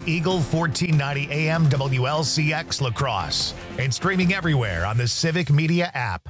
Eagle 1490 AM WLCX La Crosse and streaming everywhere on the Civic Media app.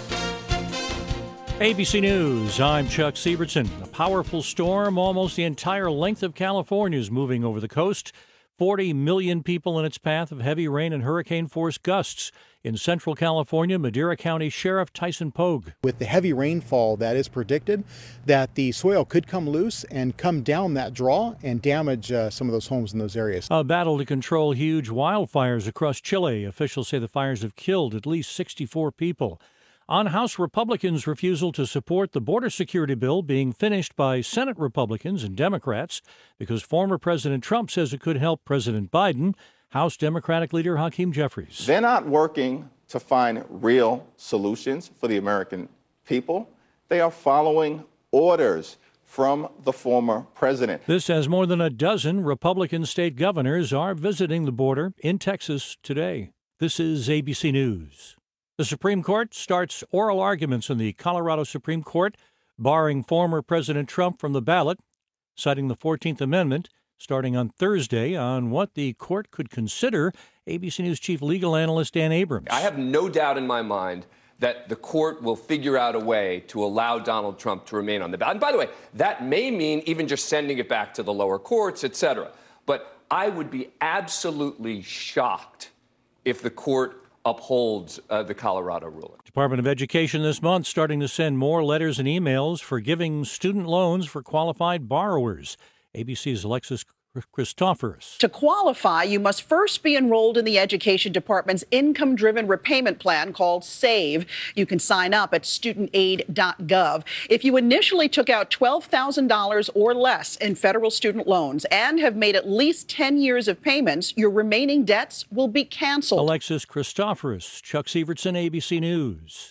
ABC News, I'm Chuck Siebertson. A powerful storm, almost the entire length of California, is moving over the coast. 40 million people in its path of heavy rain and hurricane-force gusts. In Central California, Madera County Sheriff Tyson Pogue. With the heavy rainfall that is predicted, that the soil could come loose and come down that draw and damage some of those homes in those areas. A battle to control huge wildfires across Chile. Officials say the fires have killed at least 64 people. On House Republicans' refusal to support the border security bill being finished by Senate Republicans and Democrats because former President Trump says it could help President Biden, House Democratic leader Hakeem Jeffries. They're not working to find real solutions for the American people. They are following orders from the former president. This as more than a dozen Republican state governors are visiting the border in Texas today. This is ABC News. The Supreme Court starts oral arguments in the Colorado Supreme Court, barring former President Trump from the ballot, citing the 14th Amendment, starting on Thursday on what the court could consider. ABC News chief legal analyst Dan Abrams. I have no doubt in my mind that the court will figure out a way to allow Donald Trump to remain on the ballot. And by the way, that may mean even just sending it back to the lower courts, et cetera. But I would be absolutely shocked if the court upholds the Colorado ruling. Department of Education this month starting to send more letters and emails forgiving student loans for qualified borrowers. ABC's Alexis Christoforous. To qualify, you must first be enrolled in the Education Department's income-driven repayment plan called SAVE. You can sign up at studentaid.gov. If you initially took out $12,000 or less in federal student loans and have made at least 10 years of payments, your remaining debts will be canceled. Alexis Christoforous, Chuck Sievertson, ABC News.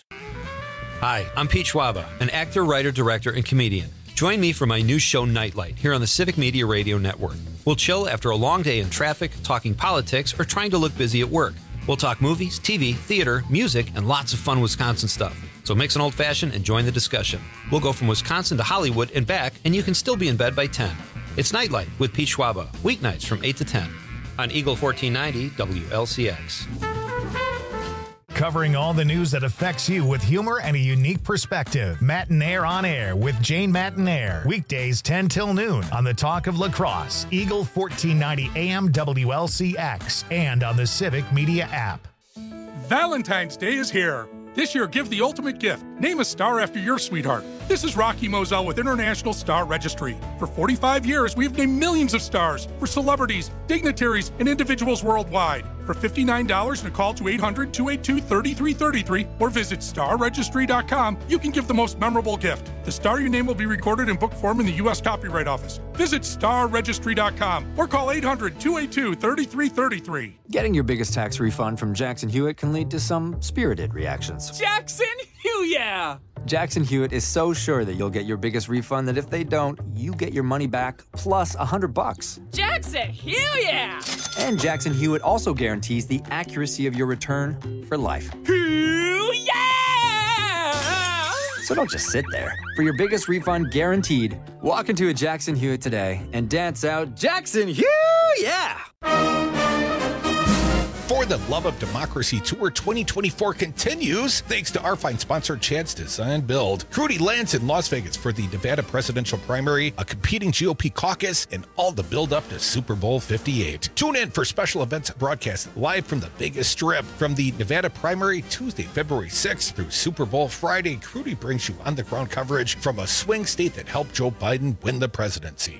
Hi, I'm Pete Schwaba, an actor, writer, director, and comedian. Join me for my new show, Nightlight, here on the Civic Media Radio Network. We'll chill after a long day in traffic, talking politics, or trying to look busy at work. We'll talk movies, TV, theater, music, and lots of fun Wisconsin stuff. So mix an old-fashioned and join the discussion. We'll go from Wisconsin to Hollywood and back, and you can still be in bed by 10. It's Nightlight with Pete Schwaba, weeknights from 8 to 10 on Eagle 1490 WLCX. Covering all the news that affects you with humor and a unique perspective. Matinaire on Air with Jane Matinaire. Weekdays 10 till noon on the Talk of La Crosse, Eagle 1490 AM WLCX, and on the Civic Media app. Valentine's Day is here. This year, give the ultimate gift. Name a star after your sweetheart. This is Rocky Moselle with International Star Registry. For 45 years, we've named millions of stars for celebrities, dignitaries, and individuals worldwide. For $59 and a call to 800-282-3333 or visit starregistry.com, you can give the most memorable gift. The star you name will be recorded in book form in the U.S. Copyright Office. Visit starregistry.com or call 800-282-3333. Getting your biggest tax refund from Jackson Hewitt can lead to some spirited reactions. Jackson Hewitt! Jackson Hewitt is so sure that you'll get your biggest refund that if they don't, you get your money back plus $100. Jackson Hewitt! And Jackson Hewitt also guarantees the accuracy of your return for life. Hewitt! So don't just sit there. For your biggest refund guaranteed, walk into a Jackson Hewitt today and dance out Jackson Hewitt! For the Love of Democracy Tour 2024 continues, thanks to our fine sponsor, Chad's Design Build. Rudy lands in Las Vegas for the Nevada presidential primary, a competing GOP caucus, and all the build-up to Super Bowl 58. Tune in for special events broadcast live from the Vegas Strip. From the Nevada primary, Tuesday, February 6th through Super Bowl Friday, Rudy brings you on-the-ground coverage from a swing state that helped Joe Biden win the presidency.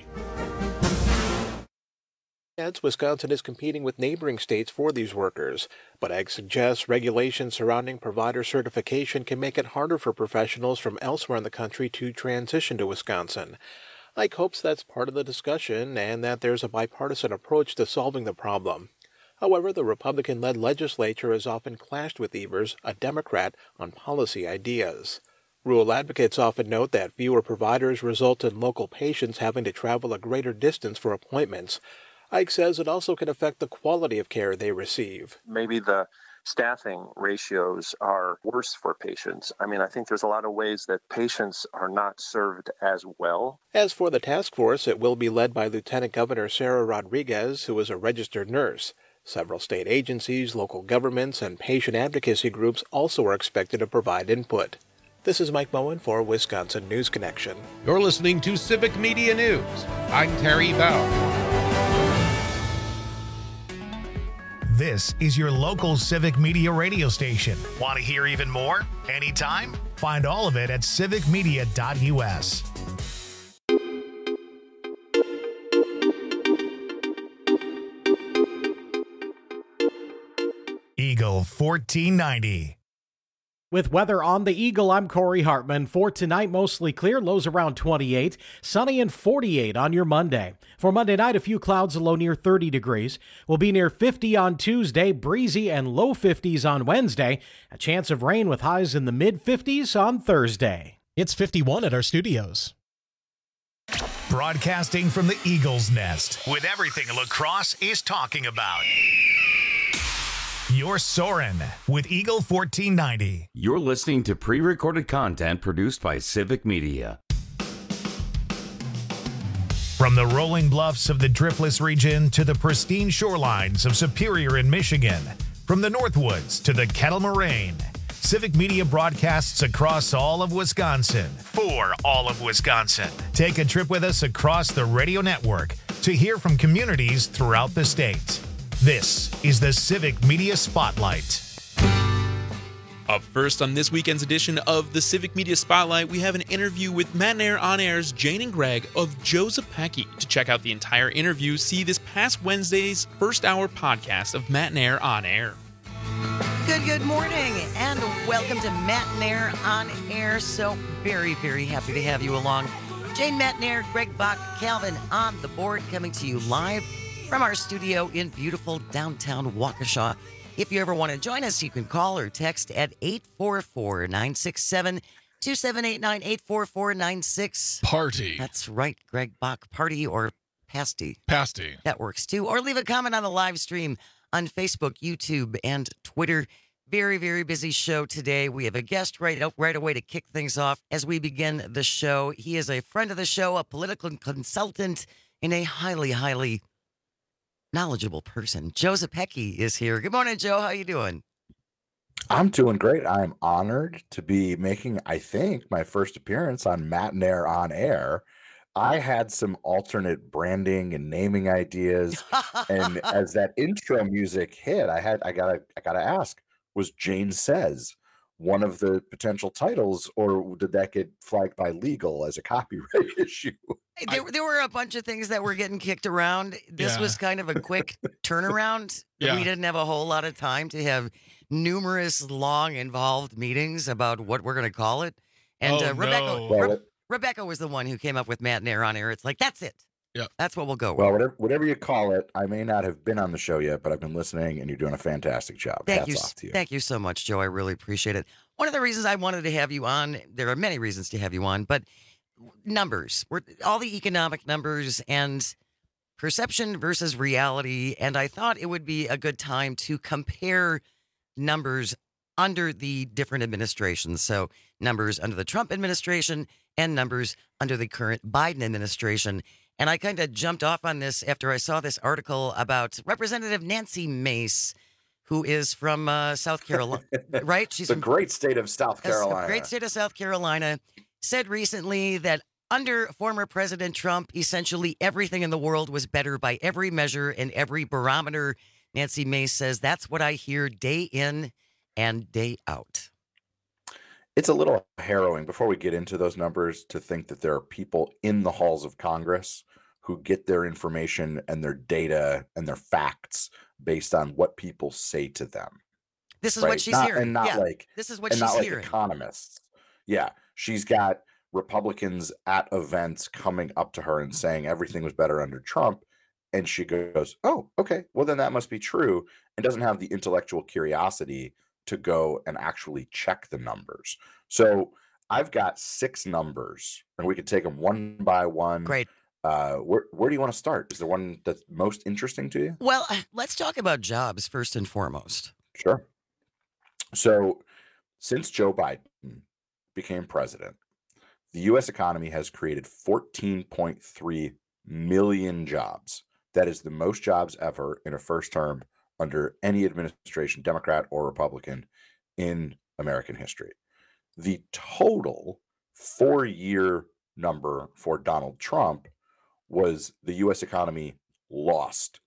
Wisconsin is competing with neighboring states for these workers, but Ag suggests regulations surrounding provider certification can make it harder for professionals from elsewhere in the country to transition to Wisconsin. Ike hopes that's part of the discussion and that there's a bipartisan approach to solving the problem. However, the Republican-led legislature has often clashed with Evers, a Democrat, on policy ideas. Rural advocates often note that fewer providers result in local patients having to travel a greater distance for appointments. Ike says it also can affect the quality of care they receive. Maybe the staffing ratios are worse for patients. I mean, I think there's a lot of ways that patients are not served as well. As for the task force, it will be led by Lieutenant Governor Sarah Rodriguez, who is a registered nurse. Several state agencies, local governments, and patient advocacy groups also are expected to provide input. This is Mike Moen for Wisconsin News Connection. You're listening to Civic Media News. I'm Terry Bell. This is your local Civic Media radio station. Want to hear even more? Anytime? Find all of it at civicmedia.us. Eagle 1490. With weather on the Eagle, I'm Corey Hartman. For tonight, mostly clear, lows around 28, sunny and 48 on your Monday. For Monday night, a few clouds, a low near 30 degrees. We'll be near 50 on Tuesday, breezy and low 50s on Wednesday. A chance of rain with highs in the mid-50s on Thursday. It's 51 at our studios. Broadcasting from the Eagle's Nest with everything lacrosse is talking about. You're Soren with Eagle 1490. You're listening to pre-recorded content produced by Civic Media. From the rolling bluffs of the Driftless region to the pristine shorelines of Superior in Michigan, from the Northwoods to the Kettle Moraine, Civic Media broadcasts across all of Wisconsin for all of Wisconsin. Take a trip with us across the radio network to hear from communities throughout the state. This is the Civic Media Spotlight. Up first on this weekend's edition of the Civic Media Spotlight, we have an interview with Matt and Air On Air's Jane and Greg of Joe Zepecki. To check out the entire interview, see this past Wednesday's first hour podcast of Matt and Air On Air. Good morning, and welcome to Matt and Air On Air. So very, very happy to have you along. Jane, Matt and Air, Greg Bach, Calvin on the board, coming to you live from our studio in beautiful downtown Waukesha. If you ever want to join us, you can call or text at 844-967-2789, 844-96. Party. That's right, Greg Bach. Party or pasty. Pasty. That works too. Or leave a comment on the live stream on Facebook, YouTube, and Twitter. Very, very busy show today. We have a guest right away to kick things off as we begin the show. He is a friend of the show, a political consultant, and a highly, highly knowledgeable person. Joe Zepecki is here. Good morning, Joe. How you doing? I'm doing great. I'm honored to be making, I think, my first appearance on Matt and Air On Air. I had some alternate branding and naming ideas, and as that intro music hit, I gotta ask: was Jane Says one of the potential titles, or did that get flagged by legal as a copyright issue? There were a bunch of things that were getting kicked around. This was kind of a quick turnaround. Yeah. We didn't have a whole lot of time to have numerous long involved meetings about what we're going to call it. And Rebecca was the one who came up with Matt and Air On Air. It's like, that's it. Yeah, that's what we'll go with. Well, whatever you call it, I may not have been on the show yet, but I've been listening, and you're doing a fantastic job. Hats off to you. Thank you so much, Joe. I really appreciate it. One of the reasons I wanted to have you on, there are many reasons to have you on, but numbers, all the economic numbers and perception versus reality. And I thought it would be a good time to compare numbers under the different administrations. So numbers under the Trump administration and numbers under the current Biden administration. And I kind of jumped off on this after I saw this article about Representative Nancy Mace, who is from South Carolina, right? She's the great state of South Carolina. Great state of South Carolina, said recently that under former President Trump, essentially everything in the world was better by every measure and every barometer. Nancy Mace says, that's what I hear day in and day out. It's a little harrowing, before we get into those numbers, to think that there are people in the halls of Congress who get their information and their data and their facts based on what people say to them. This is what she's hearing. And not this is what she's hearing. Economists. Yeah. She's got Republicans at events coming up to her and saying everything was better under Trump. And she goes, oh, okay, well, then that must be true. And doesn't have the intellectual curiosity to go and actually check the numbers. So I've got 6 numbers, and we could take them one by one. Great. Where do you want to start? Is there one that's most interesting to you? Well, let's talk about jobs first and foremost. Sure. So since Joe Biden became president, the U.S. economy has created 14.3 million jobs. That is the most jobs ever in a first term under any administration, Democrat or Republican, in American history. The total 4-year number for Donald Trump was the U.S. economy lost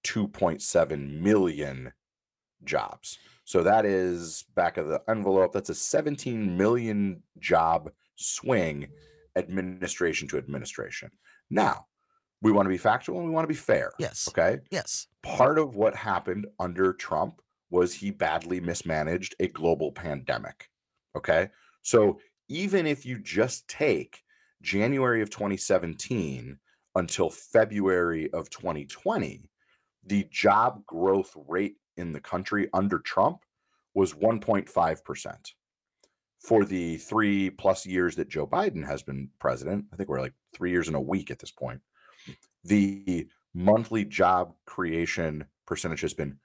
2.7 million jobs. So that is, back of the envelope, that's a 17 million job swing, administration to administration. Now, we want to be factual and we want to be fair. Yes. Okay. Yes. Part of what happened under Trump was he badly mismanaged a global pandemic. Okay. So even if you just take January of 2017 until February of 2020, the job growth rate in the country under Trump was 1.5%. For the 3+ years that Joe Biden has been president, I think we're like 3 years and a week at this point, the monthly job creation percentage has been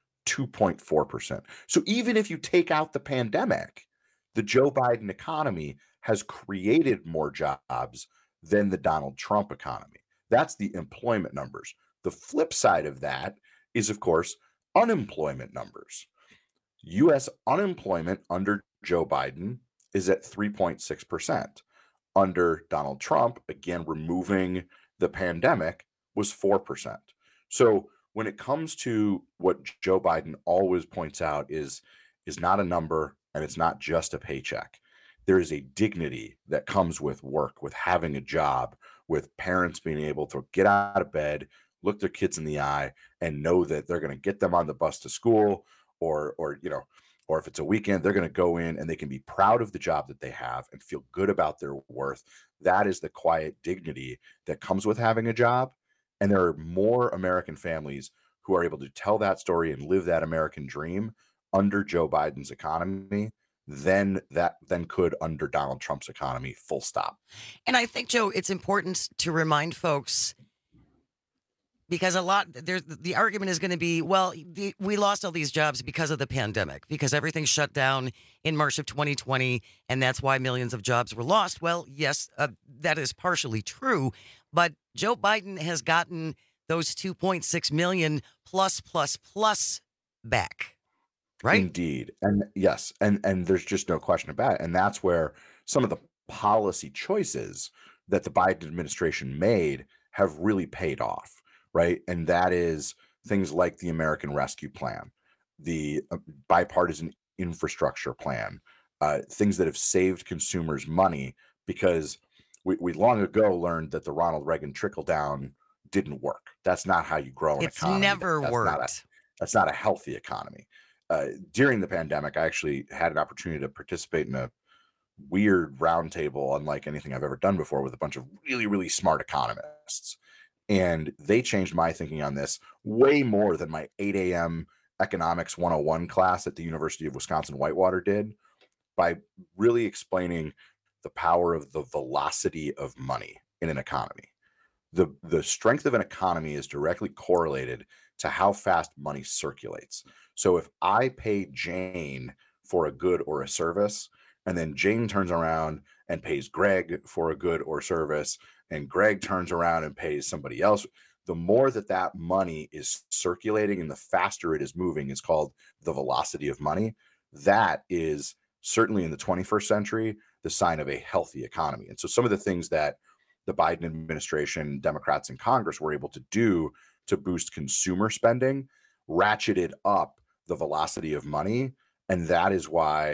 2.4%. So even if you take out the pandemic, the Joe Biden economy has created more jobs than the Donald Trump economy. That's the employment numbers. The flip side of that is, of course, unemployment numbers. U.S. unemployment under Joe Biden is at 3.6%. Under Donald Trump, again, removing the pandemic, was 4%. So when it comes to what Joe Biden always points out is not a number, and it's not just a paycheck. There is a dignity that comes with work, with having a job, with parents being able to get out of bed, look their kids in the eye, and know that they're going to get them on the bus to school, or if it's a weekend, they're going to go in and they can be proud of the job that they have and feel good about their worth. That is the quiet dignity that comes with having a job. And there are more American families who are able to tell that story and live that American dream under Joe Biden's economy than could under Donald Trump's economy, full stop. And I think, Joe, it's important to remind folks, because the argument is going to be, well, we lost all these jobs because of the pandemic, because everything shut down in March of 2020, and that's why millions of jobs were lost. Well, yes, that is partially true, but Joe Biden has gotten those 2.6 million plus back, right? Indeed. And yes, and there's just no question about it. And that's where some of the policy choices that the Biden administration made have really paid off, right? And that is things like the American Rescue Plan, the bipartisan infrastructure plan, things that have saved consumers money, because we long ago learned that the Ronald Reagan trickle down didn't work. That's not how you grow an economy. It's never worked. That's not a healthy economy. During the pandemic, I actually had an opportunity to participate in a weird roundtable, unlike anything I've ever done before, with a bunch of really, really smart economists. And they changed my thinking on this way more than my 8 a.m. economics 101 class at the University of Wisconsin-Whitewater did, by really explaining the power of the velocity of money in an economy. The strength of an economy is directly correlated to how fast money circulates. So if I pay Jane for a good or a service, and then Jane turns around and pays Greg for a good or service, and Greg turns around and pays somebody else, the more that money is circulating and the faster it is moving is called the velocity of money. That is certainly in the 21st century the sign of a healthy economy. And so some of the things that the Biden administration, Democrats in Congress were able to do to boost consumer spending ratcheted up the velocity of money. And that is why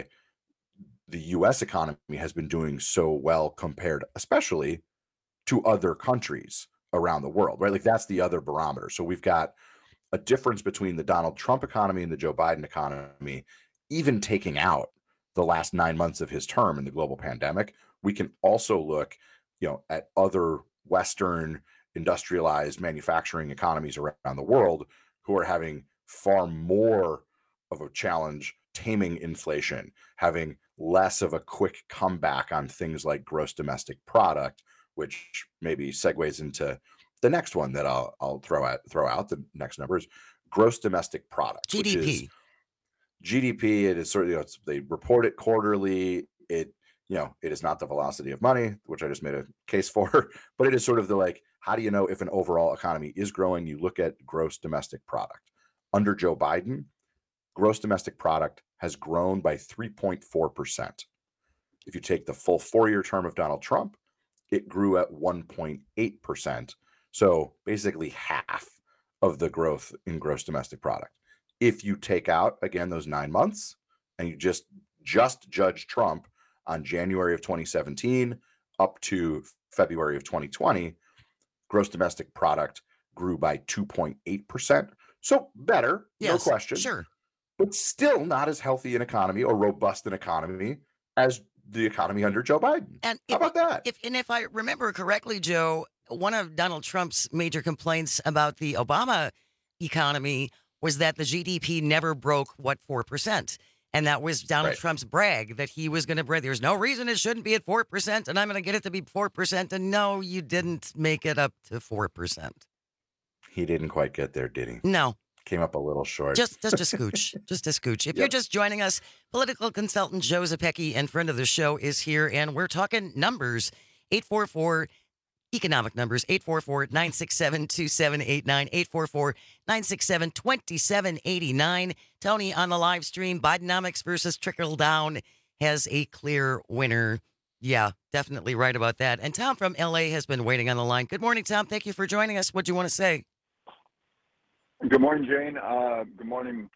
the U.S. economy has been doing so well compared especially to other countries around the world, right? Like that's the other barometer. So we've got a difference between the Donald Trump economy and the Joe Biden economy, even taking out the last 9 months of his term in the global pandemic. We can also look, at other Western industrialized manufacturing economies around the world who are having far more of a challenge taming inflation, having less of a quick comeback on things like gross domestic product, which maybe segues into the next one that I'll throw out. The next number is gross domestic product, GDP. GDP, it is sort of, they report it quarterly. It is not the velocity of money, which I just made a case for, but it is sort of the how do you know if an overall economy is growing? You look at gross domestic product. Under Joe Biden, gross domestic product has grown by 3.4%. If you take the full 4-year term of Donald Trump, it grew at 1.8%. So basically half of the growth in gross domestic product. If you take out, again, those 9 months and you just judge Trump on January of 2017 up to February of 2020, gross domestic product grew by 2.8%. So better, yes, no question. Sure. But still not as healthy an economy or robust an economy as the economy under Joe Biden. And how about that? If I remember correctly, Joe, one of Donald Trump's major complaints about the Obama economy was that the GDP never broke 4%. And that was Donald Trump's brag, that he was going to brag. There's no reason it shouldn't be at 4%, and I'm going to get it to be 4%. And no, you didn't make it up to 4%. He didn't quite get there, did he? No. Came up a little short. Just a scooch. Just a scooch. If you're just joining us, political consultant Joe Zepecki and friend of the show is here, and we're talking numbers. 844 economic numbers, 844-967-2789, 844-967-2789. Tony on the live stream, Bidenomics versus trickle down has a clear winner. Yeah, definitely right about that. And Tom from LA has been waiting on the line. Good morning, Tom. Thank you for joining us. What do you want to say? Good morning, Jane. Good morning.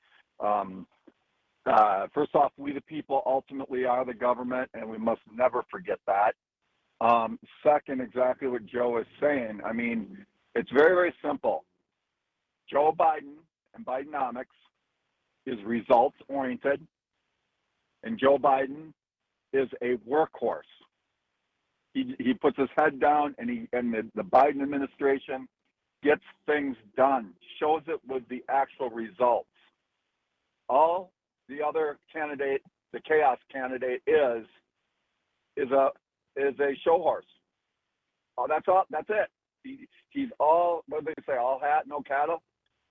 First off, we the people ultimately are the government, and we must never forget that. Second, exactly what Joe is saying. I mean, it's very, very simple. Joe Biden and Bidenomics is results-oriented, and Joe Biden is a workhorse. He puts his head down, and the Biden administration gets things done, shows it with the actual results. All the other candidate, the chaos candidate, is a show horse. Oh, that's all. That's it. He's all, what do they say? All hat, no cattle.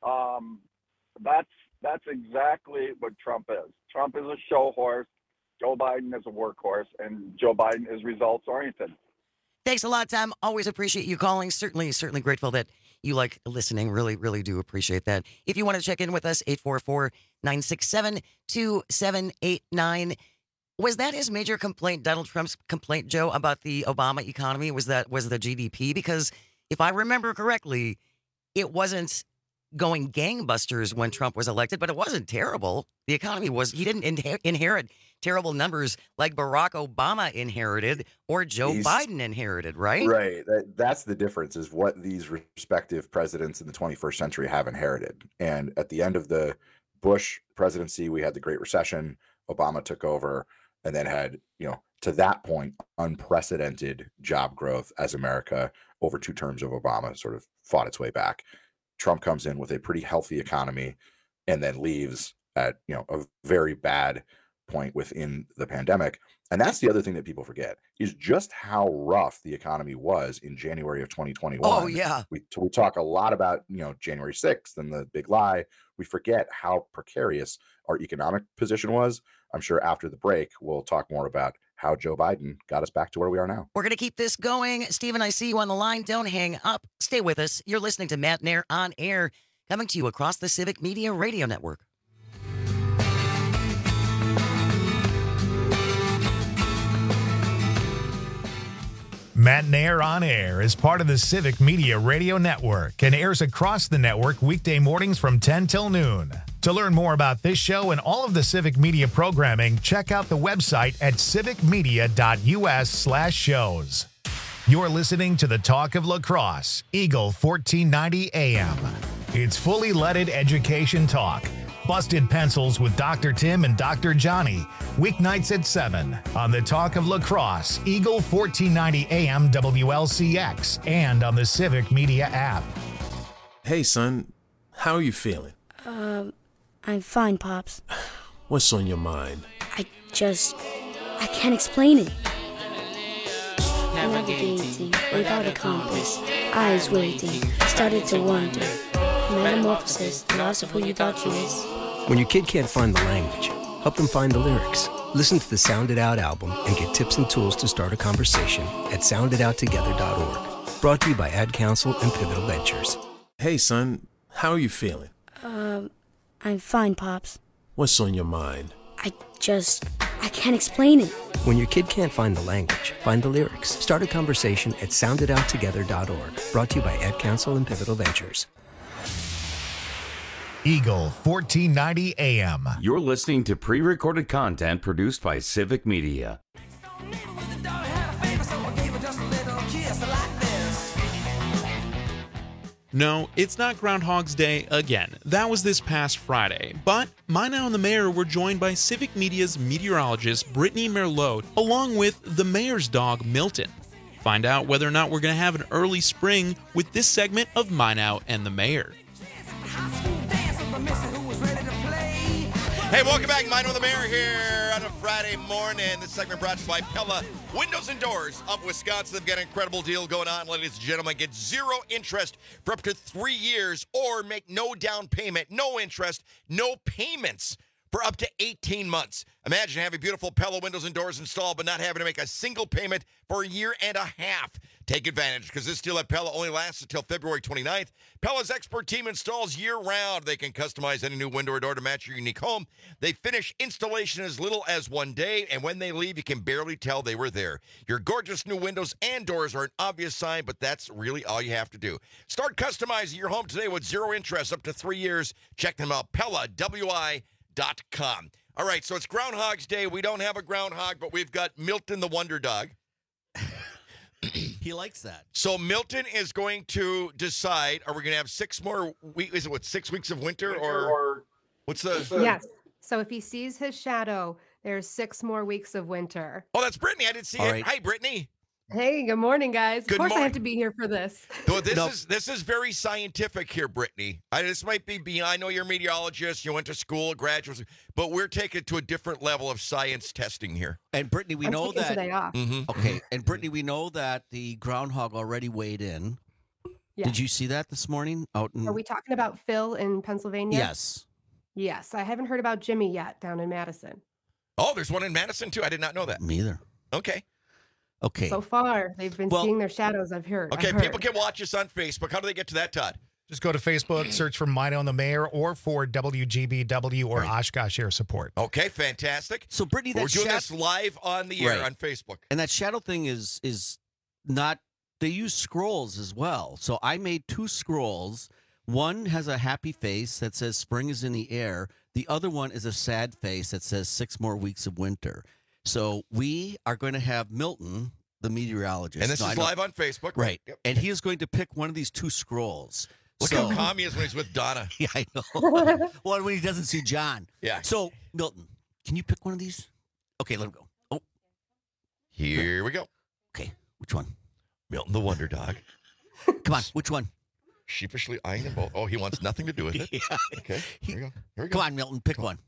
That's exactly what Trump is. Trump is a show horse. Joe Biden is a workhorse, and Joe Biden is results oriented. Thanks a lot, Tom. Always appreciate you calling. Certainly grateful that you like listening. Really, really do appreciate that. If you want to check in with us, 844-967-2789. Was that his major complaint, Donald Trump's complaint, Joe, about the Obama economy? Was the GDP? Because if I remember correctly, it wasn't going gangbusters when Trump was elected, but it wasn't terrible. The economy was, he didn't inherit terrible numbers like Barack Obama inherited or Joe Biden inherited, right? Right. That's the difference, is what these respective presidents in the 21st century have inherited. And at the end of the Bush presidency, we had the Great Recession. Obama took over and then had, to that point, unprecedented job growth as America over 2 terms of Obama sort of fought its way back. Trump comes in with a pretty healthy economy and then leaves at, a very bad point within the pandemic. And that's the other thing that people forget, is just how rough the economy was in January of 2021. Oh, yeah. We talk a lot about, January 6th and the big lie. We forget how precarious our economic position was. I'm sure after the break, we'll talk more about how Joe Biden got us back to where we are now. We're going to keep this going. Stephen, I see you on the line. Don't hang up. Stay with us. You're listening to Matt Nair on Air, coming to you across the Civic Media Radio Network. Matt Nair on Air is part of the Civic Media Radio Network and airs across the network weekday mornings from 10 till noon. To learn more about this show and all of the Civic Media programming, check out the website at civicmedia.us/shows. You're listening to the Talk of La Crosse, Eagle 1490 AM. It's fully leaded education talk. Busted Pencils with Dr. Tim and Dr. Johnny, weeknights at 7 on the Talk of La Crosse, Eagle 1490 AM WLCX, and on the Civic Media app. Hey, son, how are you feeling? I'm fine, Pops. What's on your mind? I can't explain it. Navigating without a compass, eyes waiting, started to wonder. Metamorphosis, the loss of who you thought you was. When your kid can't find the language, help them find the lyrics. Listen to the Sound It Out album and get tips and tools to start a conversation at sounditouttogether.org. Brought to you by Ad Council and Pivotal Ventures. Hey, son, how are you feeling? I'm fine, Pops. What's on your mind? I can't explain it. When your kid can't find the language, find the lyrics. Start a conversation at sounditouttogether.org. Brought to you by Ad Council and Pivotal Ventures. Eagle 1490 AM. You're listening to pre-recorded content produced by Civic Media. No, it's not Groundhog's Day again. That was this past Friday. But Mina and the Mayor were joined by Civic Media's meteorologist Brittany Merlot, along with the Mayor's dog Milton. Find out whether or not we're going to have an early spring with this segment of Mina and the Mayor. Hey, welcome back. Mine with the Mayor here on a Friday morning. This segment brought to you by Pella Windows and Doors of Wisconsin. They've got an incredible deal going on, ladies and gentlemen. Get 0 interest for up to 3 years or make no down payment, no interest, no payments for up to 18 months. Imagine having beautiful Pella windows and doors installed but not having to make a single payment for a year and a half. Take advantage because this deal at Pella only lasts until February 29th. Pella's expert team installs year-round. They can customize any new window or door to match your unique home. They finish installation as little as 1 day, and when they leave, you can barely tell they were there. Your gorgeous new windows and doors are an obvious sign, but that's really all you have to do. Start customizing your home today with 0 interest up to 3 years. Check them out, PellaWI.com. All right, so it's Groundhog's Day. We don't have a groundhog, but we've got Milton the Wonder Dog. He likes that. So Milton is going to decide, are we going to have 6 more weeks? Is it 6 weeks of winter or what's the? Yes. So if he sees his shadow, there's 6 more weeks of winter. Oh, that's Brittany. I didn't see it. Right. Hi, Brittany. Hey, good morning, guys. Good of course morning. I have to be here for this. So this is very scientific here, Brittany. This might be beyond. I know you're a meteorologist. You went to school, graduate, but we're taking it to a different level of science testing here. And Brittany, we know that. Today off. Okay, and Brittany, we know that the groundhog already weighed in. Yes. Did you see that this morning out in? Are we talking about Phil in Pennsylvania? Yes. Yes. I haven't heard about Jimmy yet down in Madison. Oh, there's one in Madison too. I did not know that. Me either. Okay. So far, they've been seeing their shadows, I've heard. Okay, people can watch us on Facebook. How do they get to that, Todd? Just go to Facebook, search for Mina and the Mayor or for WGBW or Oshkosh Air Support. Okay, fantastic. So, Brittany, we're doing this live on the air on Facebook. And that shadow thing is not, they use scrolls as well. So I made 2 scrolls. One has a happy face that says spring is in the air. The other one is a sad face that says 6 more weeks of winter. So we are going to have Milton, the meteorologist. And this is live on Facebook. Right. Yep. And he is going to pick one of these 2 scrolls. Look how calm he is when he's with Donna. Yeah, I know. Well, when he doesn't see John. Yeah. So, Milton, can you pick one of these? Okay, let him go. Oh. Here we go. Okay, which one? Milton the Wonder Dog. Come on, which one? Sheepishly eyeing them both. Oh, he wants nothing to do with it. Yeah. Okay, here we go. Here we go. Come on, Milton, pick one.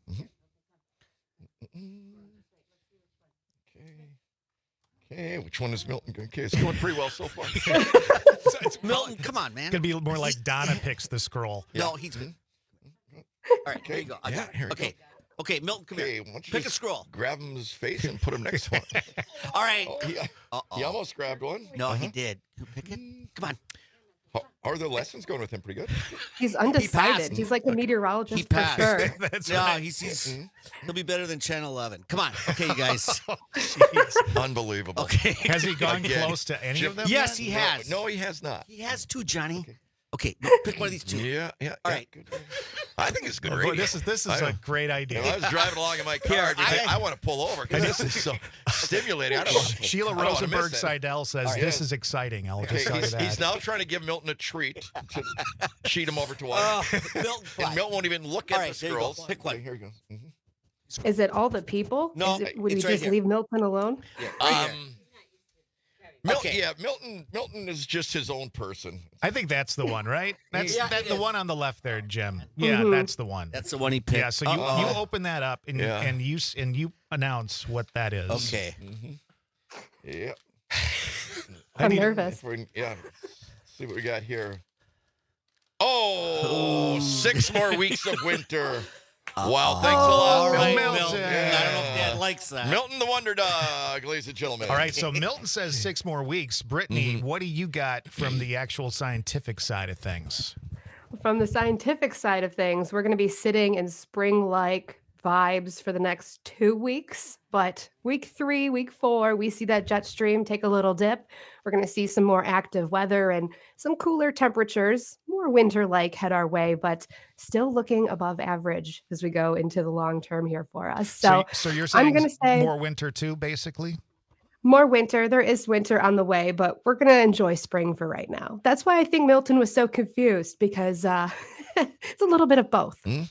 Okay, which one is Milton? Okay, it's going pretty well so far. Milton, come on, man. It's going to be more like Donna picks the scroll. No, he's good. All right, here you go. I got it. Here we go. Okay, Milton, come here. Why don't you Pick a just scroll. Grab him his face and put him next to one. All right. Oh, he almost grabbed one. No, he did. You pick it. Come on. Are the lessons going with him pretty good? He's undecided. He's like a meteorologist He passed. for sure. That's No, right. he'll be better than Channel 11. Come on. Okay, you guys. Unbelievable. Okay. Has he gone Again. close to any of them? Yes, yet? he has. No, he has not. He has 2, Johnny. Okay, pick one of these 2. Yeah. All right. Good. I think it's good. Oh, boy, this is a great idea. I was driving along in my car. I want to pull over because this is so stimulating. I don't want to. Sheila Rosenberg Seidel says this is exciting. I'll just tell you that. He's now trying to give Milton a treat to cheat him over to one. Milton, and Milton won't even look at the there you go. scrolls. Pick one. Okay, here he goes. Is it all the people? No, would you it's right just here. leave Milton alone? Milton is just his own person. I think that's the one, right? That's the one on the left there, Jim. Yeah, Mm-hmm. that's the one. That's the one he picked. Yeah, so you open that up and you announce what that is. Okay. Yeah. I'm nervous. Yeah. See what we got here. Oh, 6 more weeks of winter. Wow, thanks a lot, All right, Milton. Milton. I don't know if Dad likes that. Milton the Wonder Dog, ladies and gentlemen. All right, so Milton says 6 more weeks. Brittany, what do you got from the actual scientific side of things? From the scientific side of things, we're going to be sitting in spring-like vibes for the next 2 weeks. But week 3, week 4, we see that jet stream take a little dip. We're going to see some more active weather and some cooler temperatures, more winter-like head our way, but still looking above average as we go into the long term here for us. So you're saying I'm going to say more winter too, basically? more winter. There is winter on the way, but we're going to enjoy spring for right now. That's why I think Milton was so confused, because it's a little bit of both. You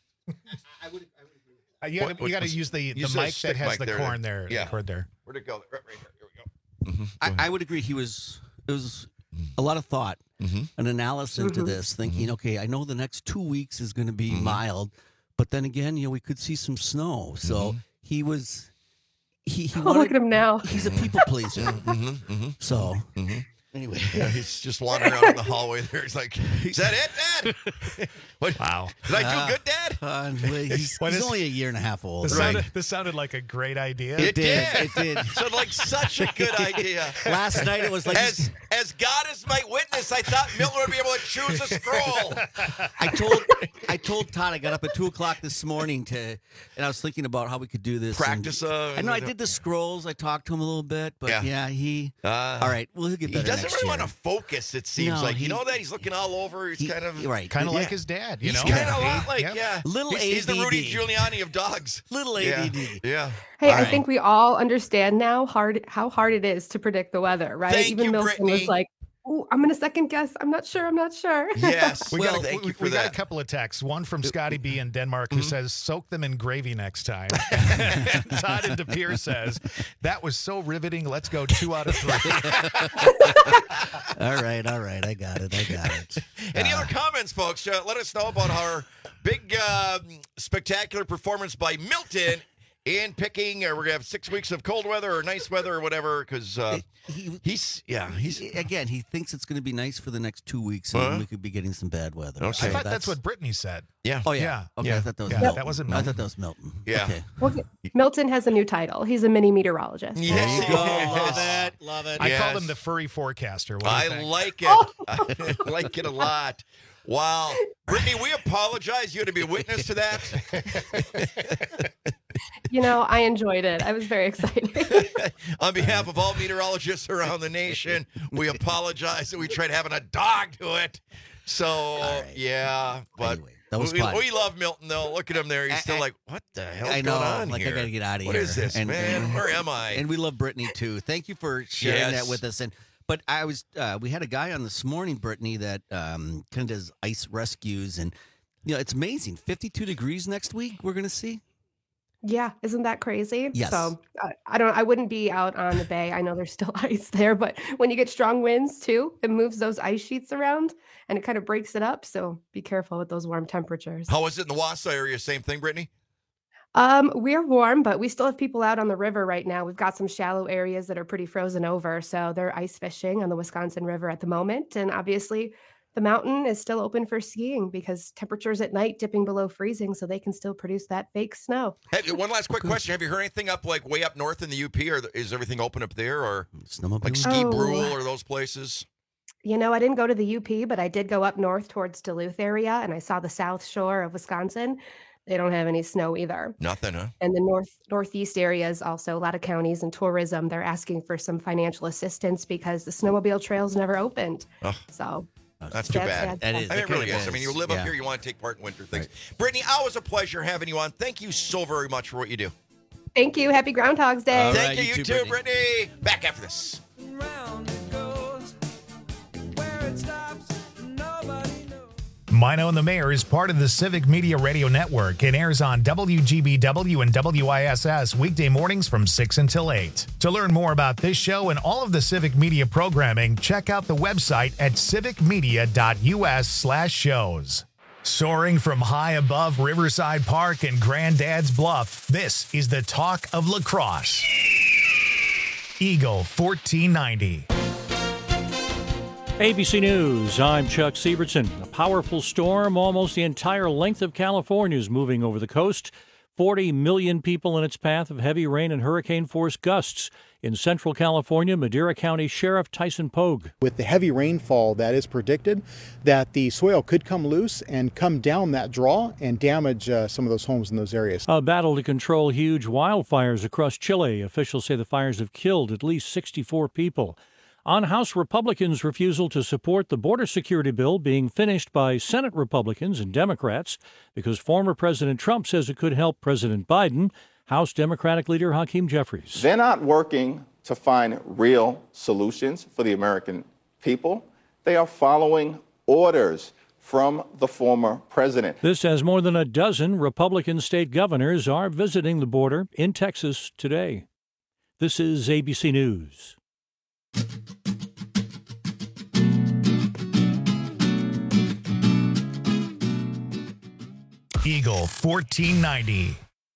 got to use the mic that has the corn there. Yeah. The cord there. Where'd it go? Right here. Here we go. I would agree. It was a lot of thought, an analysis into this, thinking, okay, I know the next 2 weeks is going to be mild, but then again, we could see some snow. So he was. He Look at him now. He's a people pleaser. So anyway, yeah, he's just wandering around in the hallway there. He's like, "Is that it, Dad? What? Wow. Did I do good, Dad?" He's only a year and a half old. This sounded like a great idea. It did. It did. Sounded like such a good idea. Last night it was like as God is my witness, I thought Milton would be able to choose a scroll. I told Todd I got up at 2:00 this morning and I was thinking about how we could do this. Practice. I know I did the scrolls. I talked to him a little bit, but he. All right, well he'll get better. He doesn't next really year. want to focus. It seems No, like that he's looking all over. He's kind of like his dad. He's kind of a lot like Little He's the ADD. Rudy Giuliani of dogs. Little ADD. Yeah. Hey, All I right. think we all understand now how hard it is to predict the weather, right? Thank Even you, Milton Brittany. was like, "Ooh, I'm going to second guess. I'm not sure. Yes. We Well, got thank you for we got a that. couple of texts. One from Scotty B in Denmark who says, "Soak them in gravy next time." And Todd in De Pere says, "That was so riveting. Let's go 2 out of 3." All right. I got it. Any other comments, folks? Let us know about our big, spectacular performance by Milton in picking. We're going to have 6 weeks of cold weather or nice weather or whatever, because he thinks it's going to be nice for the next 2 weeks, and then we could be getting some bad weather. I thought that's what Brittany said. Yeah. Oh yeah. Okay. Yeah. I thought that was Yeah, Milton. that wasn't I Milton. thought that was Milton. Yeah. Okay. Well, Milton has a new title. He's a mini meteorologist. Yes. There you go. Yes. Love it. I Yes. called him the furry forecaster. What do you I think? like it. I like it a lot. Wow. Brittany, we apologize. You had to be a witness to that. I enjoyed it. I was very excited. On behalf of all meteorologists around the nation, we apologize that we tried having a dog to it. So, yeah. But Anyway, that was fun. we love Milton, though. Look at him there. He's still like, what the hell's going on like here? I got to get out of What here. is this, man? Where am I? And we love Brittany too. Thank you for sharing Yes. that with us. But I was, we had a guy on this morning, Brittany, that kind of does ice rescues, and it's amazing. 52 degrees next week. We're going to see. Yeah, isn't that crazy? Yes. So I wouldn't be out on the bay. I know there's still ice there, but when you get strong winds too, it moves those ice sheets around and it kind of breaks it up. So be careful with those warm temperatures. How is it in the Wausau area? Same thing, Brittany? We're warm, but we still have people out on the river right now. We've got some shallow areas that are pretty frozen over. So they're ice fishing on the Wisconsin River at the moment. And obviously the mountain is still open for skiing because temperatures at night dipping below freezing, so they can still produce that fake snow. Hey, one last quick question. Have you heard anything up way up north in the UP, or is everything open up there, or like Ski Brule or those places? I didn't go to the UP, but I did go up north towards Duluth area, and I saw the south shore of Wisconsin. They don't have any snow either. Nothing, huh? And the northeast areas, also a lot of counties and tourism, they're asking for some financial assistance because the snowmobile trails never opened. Oh. So that's too bad. That is. I mean, it really kinda is. I mean, you is. live up Yeah. here, you want to take part in winter things. Brittany, always a pleasure having you on. Thank you so very much for what you do. thank you. Happy Groundhog's Day. All Thank right, you, you too, too, Brittany. Back after this. Mino and the Mayor is part of the Civic Media Radio Network and airs on WGBW and WISS weekday mornings from 6 until 8. To learn more about this show and all of the Civic Media programming, check out the website at civicmedia.us/shows. Soaring from high above Riverside Park and Granddad's Bluff, this is the talk of lacrosse. Eagle 1490. ABC News, I'm Chuck Sievertson. A powerful storm, almost the entire length of California, is moving over the coast. 40 million people in its path of heavy rain and hurricane-force gusts. In central California, Madera County Sheriff Tyson Pogue. With the heavy rainfall that is predicted, that the soil could come loose and come down that draw and damage some of those homes in those areas. A battle to control huge wildfires across Chile. Officials say the fires have killed at least 64 people. On House Republicans' refusal to support the border security bill being finished by Senate Republicans and Democrats because former President Trump says it could help President Biden, House Democratic leader Hakeem Jeffries. They're not working to find real solutions for the American people. They are following orders from the former president. This as more than a dozen Republican state governors are visiting the border in Texas today. This is ABC News. Eagle 1490.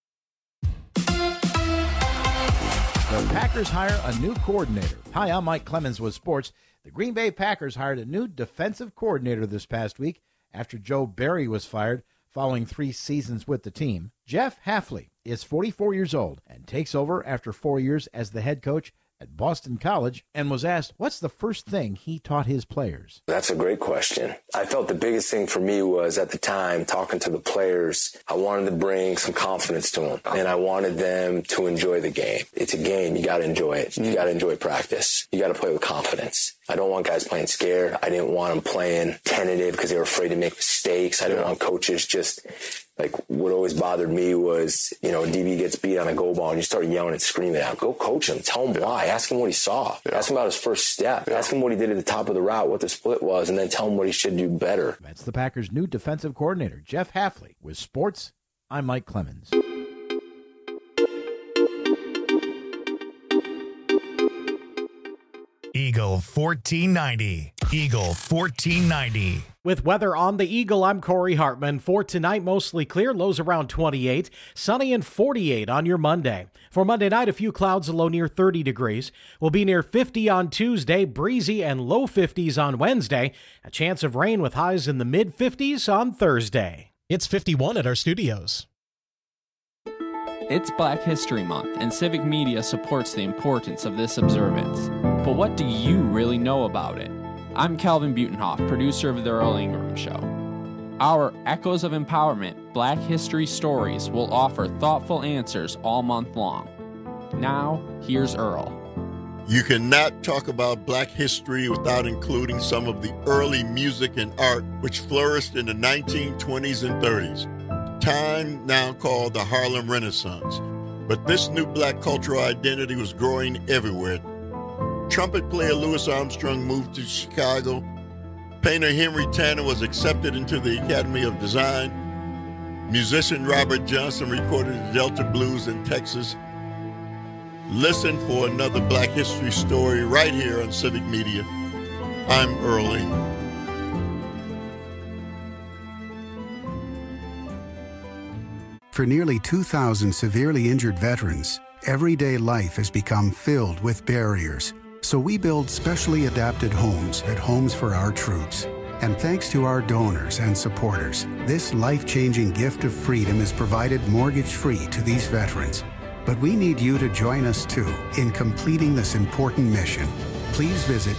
The Packers hire a new coordinator. Hi, I'm Mike Clemens with sports. The Green Bay Packers hired a new defensive coordinator this past week after Joe Barry was fired following 3 seasons with the team. Jeff Hafley is 44 years old and takes over after 4 years as the head coach at Boston College and was asked what's the first thing he taught his players. That's a great question. I felt the biggest thing for me was at the time talking to the players, I wanted to bring some confidence to them and I wanted them to enjoy the game. It's a game. You got to enjoy it. You got to enjoy practice. You got to play with confidence. I don't want guys playing scared. I didn't want them playing tentative because they were afraid to make mistakes. I didn't want coaches just like what always bothered me was, you know, DB gets beat on a goal ball and you start yelling and screaming at him. Go coach him. Tell him why. Ask him what he saw. Ask him about his first step. Ask him what he did at the top of the route, what the split was, and then tell him what he should do better. That's the Packers' new defensive coordinator, Jeff Hafley. With sports, I'm Mike Clemens. Eagle 1490. Eagle 1490. With weather on the Eagle, I'm Corey Hartman. For tonight, mostly clear, lows around 28, sunny and 48 on your Monday. For Monday night, a few clouds, a low near 30 degrees. We'll be near 50 on Tuesday, breezy and low 50s on Wednesday. A chance of rain with highs in the mid-50s on Thursday. It's 51 at our studios. It's Black History Month, and Civic Media supports the importance of this observance. But what do you really know about it? I'm Calvin Butenhoff, producer of The Earl Ingram Show. Our Echoes of Empowerment Black History Stories will offer thoughtful answers all month long. Now, here's Earl. You cannot talk about Black history without including some of the early music and art which flourished in the 1920s and 30s, time now called the Harlem Renaissance. But this new Black cultural identity was growing everywhere. Trumpet player Louis Armstrong moved to Chicago. Painter Henry Tanner was accepted into the Academy of Design. Musician Robert Johnson recorded the Delta Blues in Texas. Listen for another Black history story right here on Civic Media. I'm Earl Ingram. For nearly 2,000 severely injured veterans, everyday life has become filled with barriers. So we build specially adapted homes at Homes for Our Troops. And thanks to our donors and supporters, this life-changing gift of freedom is provided mortgage-free to these veterans. But we need you to join us too in completing this important mission. Please visit